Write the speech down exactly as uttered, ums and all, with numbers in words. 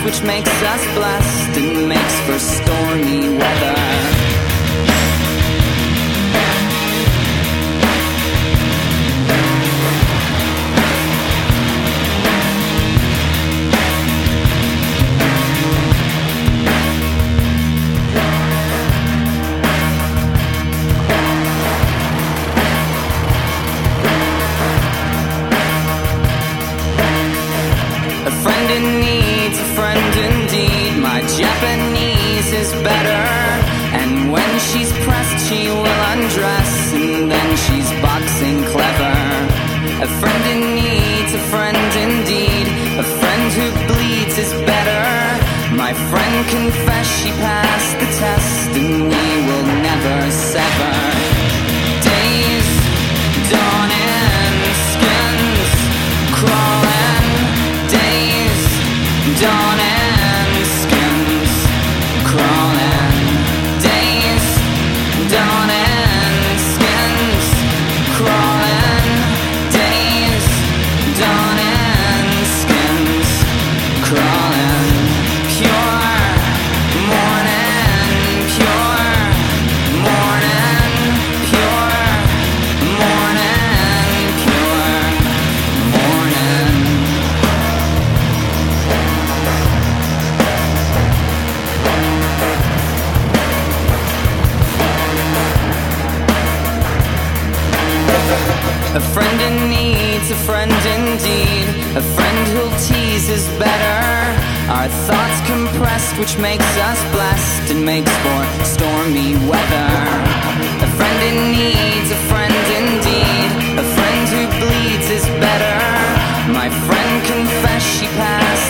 which makes us blessed and makes for stormy weather. A friend in need's a friend indeed. My Japanese is better, and when she's pressed she will undress, and then she's boxing clever. A friend in need's a friend indeed. A friend who bleeds is better. My friend confessed she passed the test, and we will never sever. Days dawning, skins crawling. Days dawning, skins crawling. Days dawning, skins crawling. Days dawning, skins crawling. Pure morning, pure morning, pure morning, pure morning. A friend in need's a friend indeed. A friend who'll tease is better. Our thoughts compressed, which makes us blessed and makes for stormy weather. A friend in need's a friend indeed. A friend who bleeds is better. My friend confessed she passed